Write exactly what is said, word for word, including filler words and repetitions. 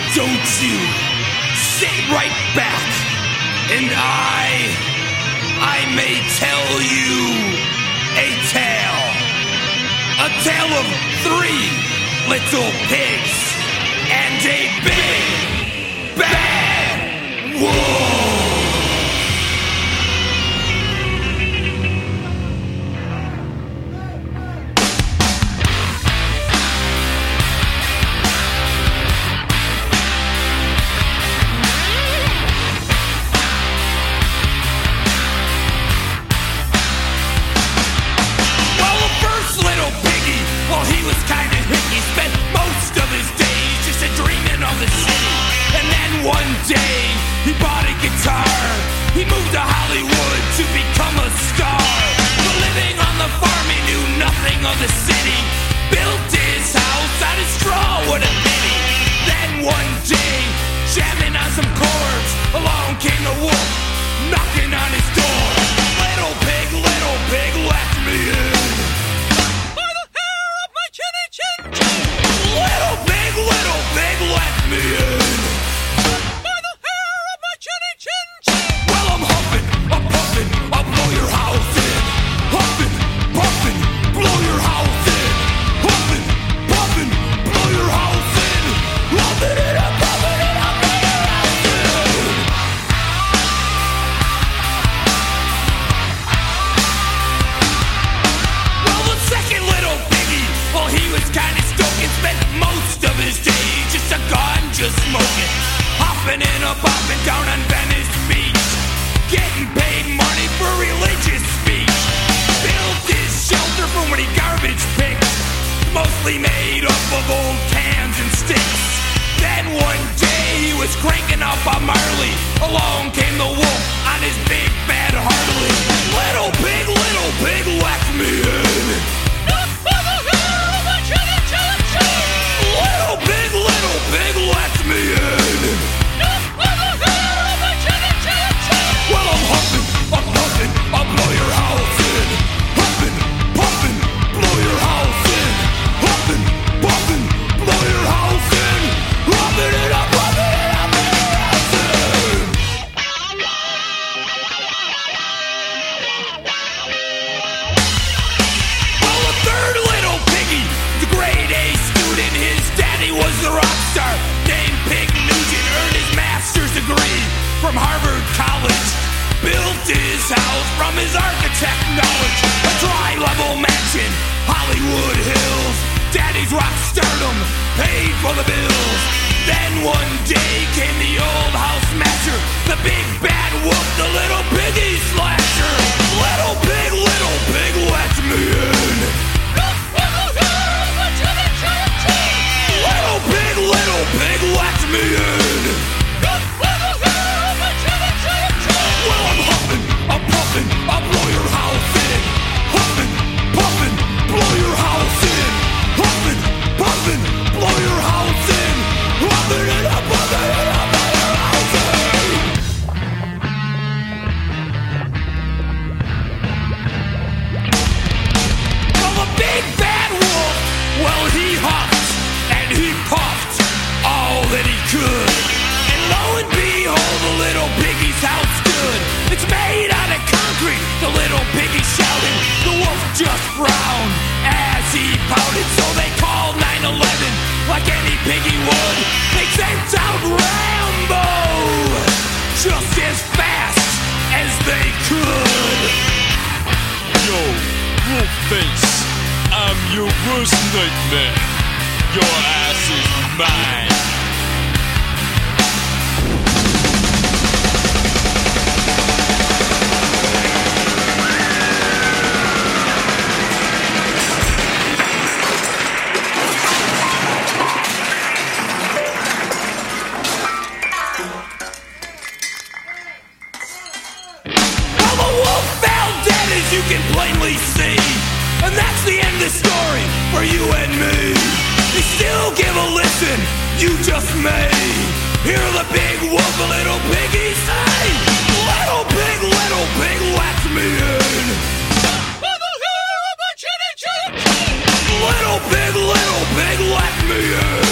don't you sit right back, and I, I may tell you a tale. A tale of three little pigs and a big, bad wolf. Well, he was kinda hippie, spent most of his days just a dreaming of the city. And then one day, he bought a guitar. He moved to Hollywood to become a star. But living on the farm, he knew nothing of the city. Built his house out of straw, what a pity. Then one day, jamming on some chords, along came the wolf, knocking on his door. Little pig, little pig, let me in. Little pig, little pig, let me in. By the hair of my chinny chin chin. Well, I'm huffing, I'm puffing, I'll blow your house in. Huffing, puffing, blow your house in. Huffing, puffing, blow your house in. Huffing it up, puffing it up, blow your house in. Well, the second little piggy, well, he was kind of stoking, spent most of his days just a ganja smoking, hopping and a bopping down on Venice Beach, getting paid money for religious speech. Built his shelter from what he garbage picked, mostly made up of old cans and sticks. Then one day he was cranking up on Marley. Along came the wolf on his big bad Harley. Little pig, little pig, let me in. Little pig, little pig, let me in. Well, I'm huffing, I'm puffing, I'll blow your house in. Huffing, puffing, blow your house in. Huffing, puffing, blow your house in. Huffing it up, huffing it up, blow your house in. Well, a third little piggy, the grade A student, his daddy was the rock star named Pig Nugent, earned his master's degree from Harvard College. Built his house from his architect knowledge, a tri-level mansion, Hollywood Hills. Daddy's rock stardom paid for the bills. Then one day came the old house smasher, the big bad wolf, the little piggy slasher. Little pig, little pig, let me in. Little pig, little pig, let me in. Well, I'm huffing, I'm puffing, I'll blow your house in. Huffing, puffing, blow your house in. Huffing, puffing, blow your house in. Huffing it up, huffing it up, blow your house in. Well, the big bad wolf, well, he huffed and he puffed all that he could. And lo and behold, the little piggy's house stood. It's made out of concrete, the little piggy shouted. The wolf just frowned as he pouted. So they called nine eleven like any piggy would. They sent out Rambo just as fast as they could. Yo, wolf face, I'm your worst nightmare. Your ass is mine. Well, the wolf fell dead, as you can plainly see. And that's the end of the story for you and me. You still give a listen, you just may hear the big wolf, a little piggy say, little pig, little pig, let me in. Little pig, little pig, let me in.